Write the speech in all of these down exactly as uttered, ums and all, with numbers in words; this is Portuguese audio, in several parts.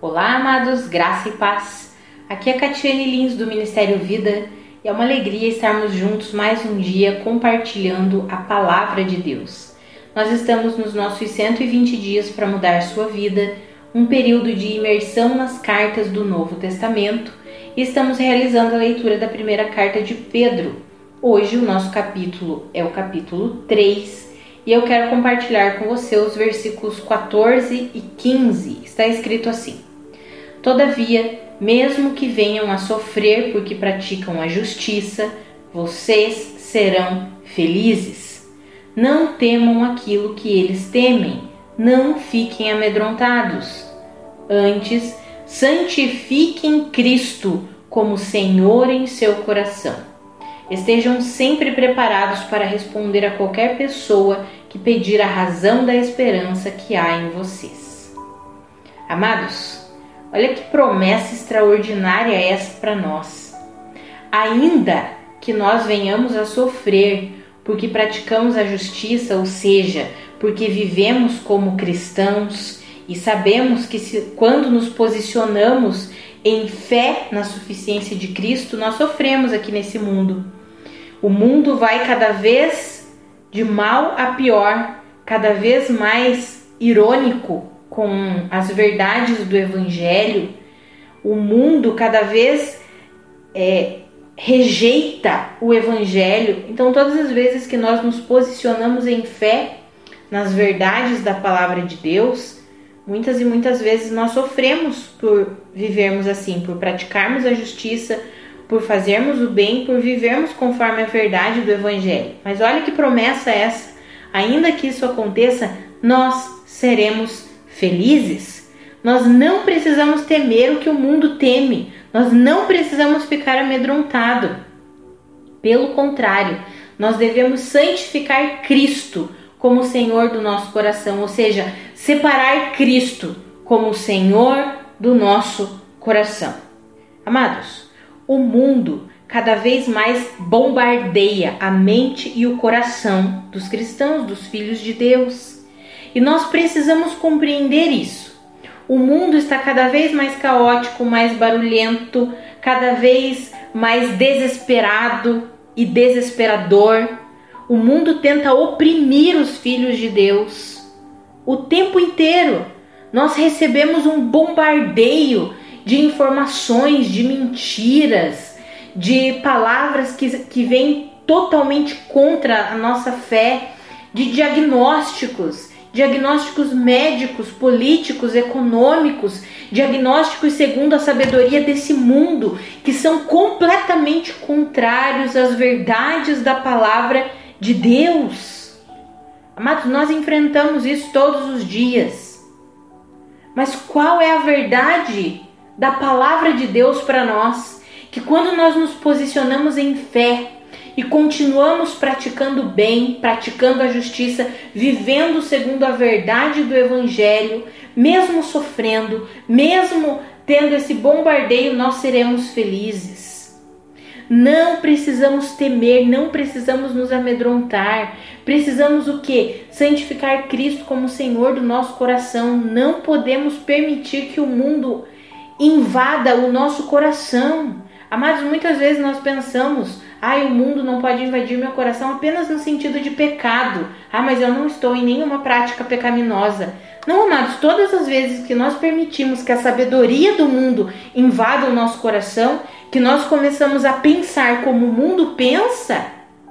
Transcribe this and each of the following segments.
Olá, amados, graça e paz. Aqui é a Catiane Lins do Ministério Vida e é uma alegria estarmos juntos mais um dia compartilhando a Palavra de Deus. Nós estamos nos nossos cento e vinte dias para mudar sua vida, um período de imersão nas cartas do Novo Testamento, e estamos realizando a leitura da primeira carta de Pedro. Hoje o nosso capítulo é o capítulo três e eu quero compartilhar com você os versículos quatorze e quinze. Está escrito assim: Todavia, mesmo que venham a sofrer porque praticam a justiça, vocês serão felizes. Não temam aquilo que eles temem, não fiquem amedrontados. Antes, santifiquem Cristo como Senhor em seu coração. Estejam sempre preparados para responder a qualquer pessoa que pedir a razão da esperança que há em vocês. Amados, olha que promessa extraordinária essa para nós. Ainda que nós venhamos a sofrer porque praticamos a justiça, ou seja, porque vivemos como cristãos e sabemos que se, quando nos posicionamos em fé na suficiência de Cristo, nós sofremos aqui nesse mundo. O mundo vai cada vez de mal a pior, cada vez mais irônico com as verdades do Evangelho. O mundo cada vez é, rejeita o Evangelho. Então, todas as vezes que nós nos posicionamos em fé nas verdades da Palavra de Deus, muitas e muitas vezes nós sofremos por vivermos assim, por praticarmos a justiça, por fazermos o bem, por vivermos conforme a verdade do Evangelho. Mas olha que promessa é essa. Ainda que isso aconteça, nós seremos felizes. Nós não precisamos temer o que o mundo teme. Nós não precisamos ficar amedrontado. Pelo contrário, nós devemos santificar Cristo como Senhor do nosso coração, ou seja, separar Cristo como Senhor do nosso coração. Amados, o mundo cada vez mais bombardeia a mente e o coração dos cristãos, dos filhos de Deus. E nós precisamos compreender isso. O mundo está cada vez mais caótico, mais barulhento, cada vez mais desesperado e desesperador. O mundo tenta oprimir os filhos de Deus o tempo inteiro. Nós recebemos um bombardeio de informações, de mentiras, de palavras que, que vêm totalmente contra a nossa fé, de diagnósticos, diagnósticos médicos, políticos, econômicos, diagnósticos segundo a sabedoria desse mundo, que são completamente contrários às verdades da palavra de Deus. Amados, nós enfrentamos isso todos os dias. Mas qual é a verdade da palavra de Deus para nós? Que quando nós nos posicionamos em fé e continuamos praticando o bem, praticando a justiça, vivendo segundo a verdade do Evangelho, mesmo sofrendo, mesmo tendo esse bombardeio, nós seremos felizes. Não precisamos temer, não precisamos nos amedrontar. Precisamos o quê? Santificar Cristo como Senhor do nosso coração. Não podemos permitir que o mundo invada o nosso coração. Amados, muitas vezes nós pensamos, ah, o mundo não pode invadir meu coração apenas no sentido de pecado. Ah, mas eu não estou em nenhuma prática pecaminosa. Não, amados, todas as vezes que nós permitimos que a sabedoria do mundo invada o nosso coração, que nós começamos a pensar como o mundo pensa,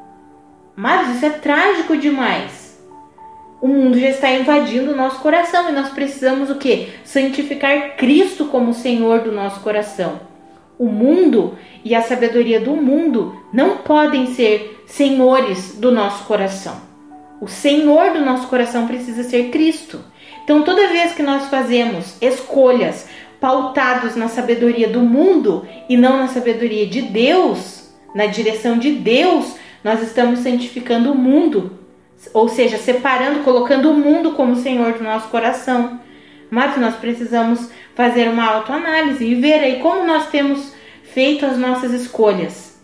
amados, isso é trágico demais. O mundo já está invadindo o nosso coração e nós precisamos o quê? Santificar Cristo como Senhor do nosso coração. O mundo e a sabedoria do mundo não podem ser senhores do nosso coração. O Senhor do nosso coração precisa ser Cristo. Então, toda vez que nós fazemos escolhas pautadas na sabedoria do mundo e não na sabedoria de Deus, na direção de Deus, nós estamos santificando o mundo. Ou seja, separando, colocando o mundo como Senhor do nosso coração. Mas nós precisamos fazer uma autoanálise e ver aí como nós temos feito as nossas escolhas.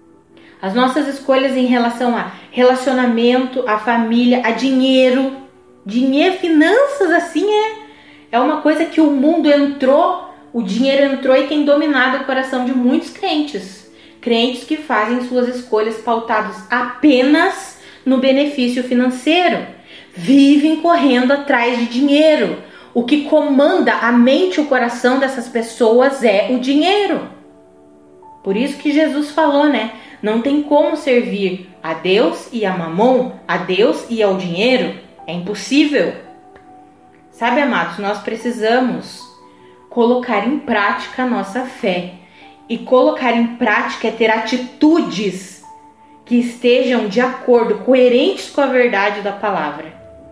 As nossas escolhas em relação a relacionamento, a família, a dinheiro. Dinheiro, finanças, assim, é, É uma coisa que o mundo entrou, o dinheiro entrou e tem dominado o coração de muitos crentes. Crentes que fazem suas escolhas pautadas apenas no benefício financeiro. Vivem correndo atrás de dinheiro. O que comanda a mente e o coração dessas pessoas é o dinheiro. Por isso que Jesus falou, né? Não tem como servir a Deus e a mamon, a Deus e ao dinheiro. É impossível. Sabe, amados, nós precisamos colocar em prática a nossa fé. E colocar em prática é ter atitudes que estejam de acordo, coerentes com a verdade da palavra.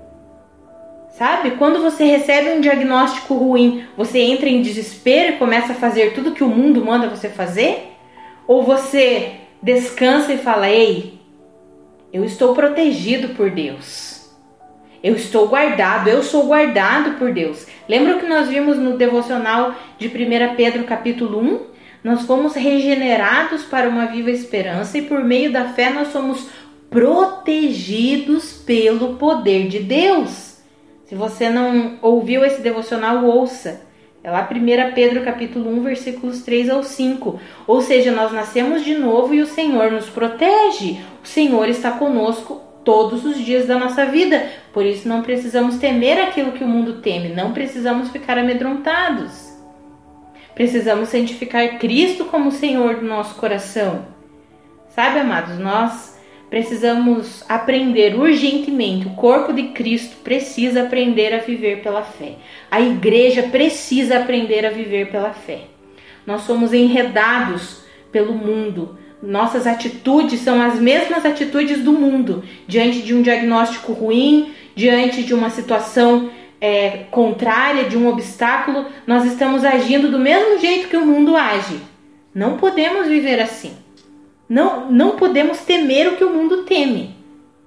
Sabe? Quando você recebe um diagnóstico ruim, você entra em desespero e começa a fazer tudo que o mundo manda você fazer? Ou você descansa e fala, ei, eu estou protegido por Deus. Eu estou guardado, eu sou guardado por Deus. Lembra o que nós vimos no devocional de primeira Pedro capítulo um? Nós fomos regenerados para uma viva esperança e por meio da fé nós somos protegidos pelo poder de Deus. Se você não ouviu esse devocional, ouça. É lá primeira Pedro capítulo um, versículos três ao cinco. Ou seja, nós nascemos de novo e o Senhor nos protege. O Senhor está conosco todos os dias da nossa vida. Por isso não precisamos temer aquilo que o mundo teme. Não precisamos ficar amedrontados. Precisamos santificar Cristo como Senhor do nosso coração. Sabe, amados, nós precisamos aprender urgentemente. O corpo de Cristo precisa aprender a viver pela fé. A igreja precisa aprender a viver pela fé. Nós somos enredados pelo mundo. Nossas atitudes são as mesmas atitudes do mundo. Diante de um diagnóstico ruim, diante de uma situação é, contrária, de um obstáculo, nós estamos agindo do mesmo jeito que o mundo age. Não podemos viver assim. Não, não podemos temer o que o mundo teme.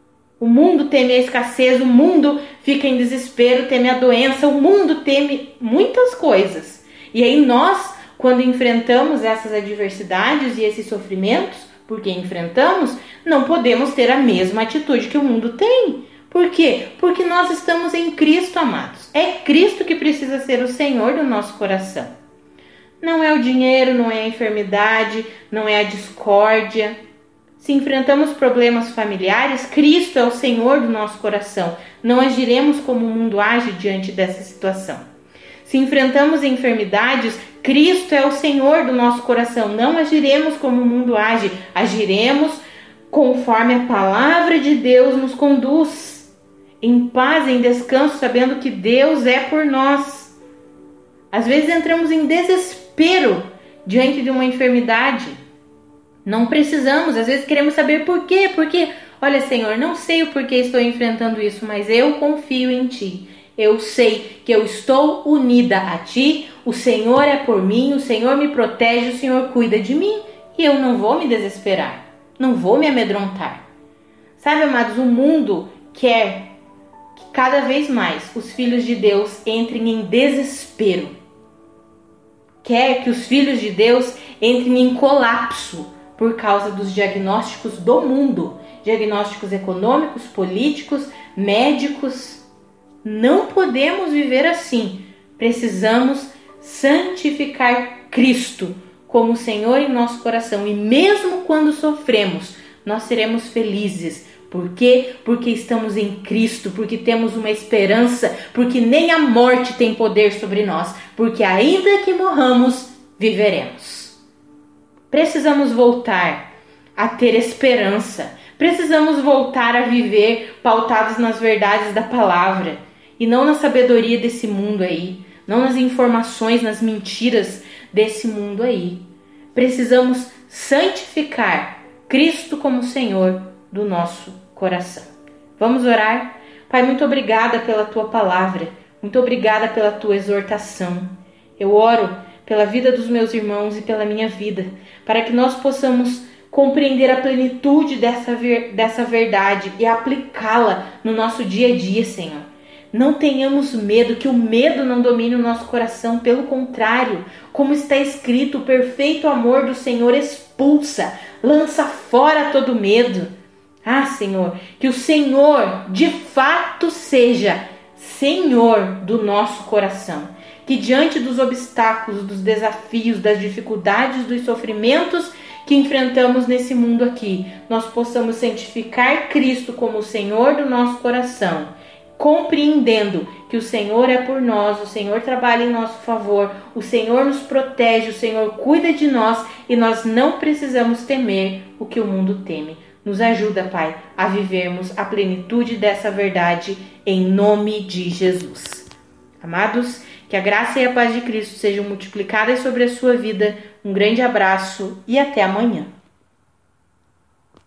O mundo teme a escassez, o mundo fica em desespero, teme a doença, o mundo teme muitas coisas. E aí nós, quando enfrentamos essas adversidades e esses sofrimentos, porque enfrentamos, não podemos ter a mesma atitude que o mundo tem. Por quê? Porque nós estamos em Cristo, amados. É Cristo que precisa ser o Senhor do nosso coração. Não é o dinheiro, não é a enfermidade, não é a discórdia. Se enfrentamos problemas familiares, Cristo é o Senhor do nosso coração. Não agiremos como o mundo age diante dessa situação. Se enfrentamos enfermidades, Cristo é o Senhor do nosso coração. Não agiremos como o mundo age. Agiremos conforme a palavra de Deus nos conduz. Em paz, em descanso, sabendo que Deus é por nós. Às vezes entramos em desespero diante de uma enfermidade. Não precisamos, às vezes queremos saber por quê. Porque, olha, Senhor, não sei o porquê estou enfrentando isso, mas eu confio em Ti. Eu sei que eu estou unida a Ti, o Senhor é por mim, o Senhor me protege, o Senhor cuida de mim e eu não vou me desesperar, não vou me amedrontar. Sabe, amados, o mundo quer que cada vez mais os filhos de Deus entrem em desespero. Quer que os filhos de Deus entrem em colapso por causa dos diagnósticos do mundo, diagnósticos econômicos, políticos, médicos. Não podemos viver assim. Precisamos santificar Cristo como Senhor em nosso coração. E mesmo quando sofremos, nós seremos felizes. Por quê? Porque estamos em Cristo, porque temos uma esperança, porque nem a morte tem poder sobre nós, porque ainda que morramos, viveremos. Precisamos voltar a ter esperança. Precisamos voltar a viver pautados nas verdades da palavra e não na sabedoria desse mundo aí, não nas informações, nas mentiras desse mundo aí. Precisamos santificar Cristo como Senhor do nosso coração. Vamos orar? Pai, muito obrigada pela Tua palavra, muito obrigada pela Tua exortação. Eu oro pela vida dos meus irmãos e pela minha vida, para que nós possamos compreender a plenitude dessa, ver, dessa verdade e aplicá-la no nosso dia a dia, Senhor. Não tenhamos medo, que o medo não domine o nosso coração, pelo contrário, como está escrito, o perfeito amor do Senhor expulsa, lança fora todo medo. Ah, Senhor, que o Senhor de fato seja Senhor do nosso coração. Que diante dos obstáculos, dos desafios, das dificuldades, dos sofrimentos que enfrentamos nesse mundo aqui, nós possamos santificar Cristo como o Senhor do nosso coração, compreendendo que o Senhor é por nós, o Senhor trabalha em nosso favor, o Senhor nos protege, o Senhor cuida de nós e nós não precisamos temer o que o mundo teme. Nos ajuda, Pai, a vivermos a plenitude dessa verdade em nome de Jesus. Amados, que a graça e a paz de Cristo sejam multiplicadas sobre a sua vida. Um grande abraço e até amanhã.